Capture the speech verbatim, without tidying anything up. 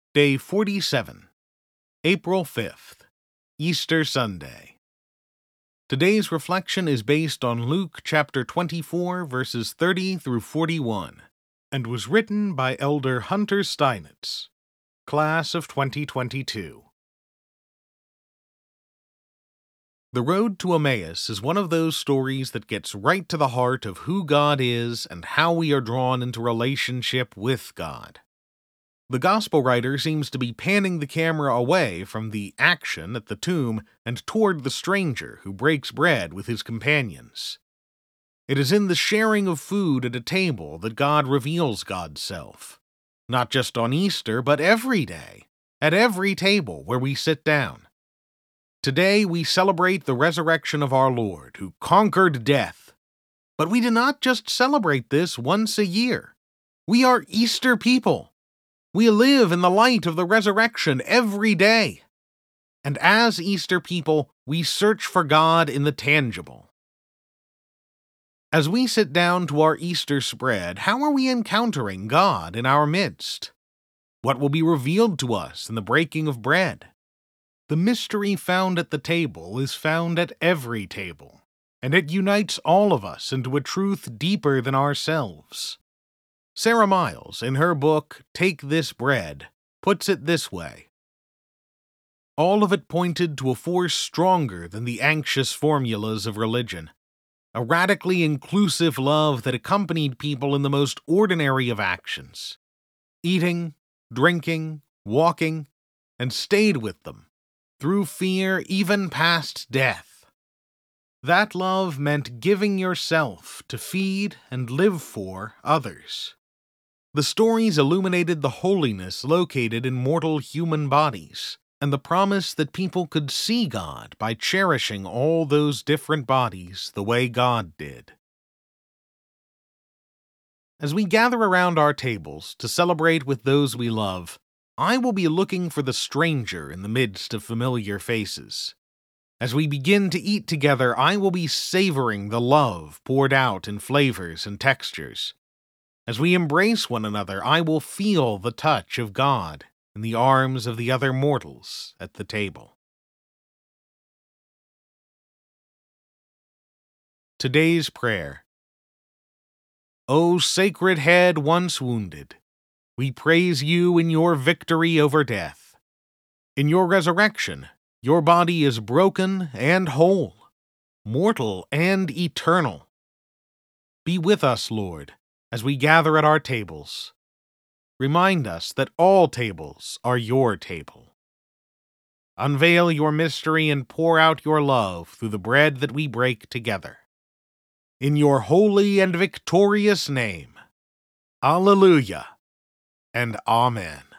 Day forty-seven, April fifth, Easter Sunday. Today's reflection is based on Luke chapter twenty-four, verses thirty through forty-one, and was written by Elder Hunter Steinitz, Class of twenty twenty-two. The Road to Emmaus is one of those stories that gets right to the heart of who God is and how we are drawn into relationship with God. The gospel writer seems to be panning the camera away from the action at the tomb and toward the stranger who breaks bread with his companions. It is in the sharing of food at a table that God reveals God's self, not just on Easter, but every day, at every table where we sit down. Today we celebrate the resurrection of our Lord, who conquered death. But we do not just celebrate this once a year. We are Easter people. We live in the light of the resurrection every day. And as Easter people, we search for God in the tangible. As we sit down to our Easter spread, how are we encountering God in our midst? What will be revealed to us in the breaking of bread? The mystery found at the table is found at every table, and it unites all of us into a truth deeper than ourselves. Sarah Miles, in her book, Take This Bread, puts it this way. All of it pointed to a force stronger than the anxious formulas of religion, a radically inclusive love that accompanied people in the most ordinary of actions, eating, drinking, walking, and stayed with them, through fear even past death. That love meant giving yourself to feed and live for others. The stories illuminated the holiness located in mortal human bodies, and the promise that people could see God by cherishing all those different bodies the way God did. As we gather around our tables to celebrate with those we love, I will be looking for the stranger in the midst of familiar faces. As we begin to eat together, I will be savoring the love poured out in flavors and textures. As we embrace one another, I will feel the touch of God in the arms of the other mortals at the table. Today's prayer. O sacred head once wounded, we praise you in your victory over death. In your resurrection, your body is broken and whole, mortal and eternal. Be with us, Lord, as we gather at our tables. Remind us that all tables are your table. Unveil your mystery and pour out your love through the bread that we break together. In your holy and victorious name, Alleluia and Amen.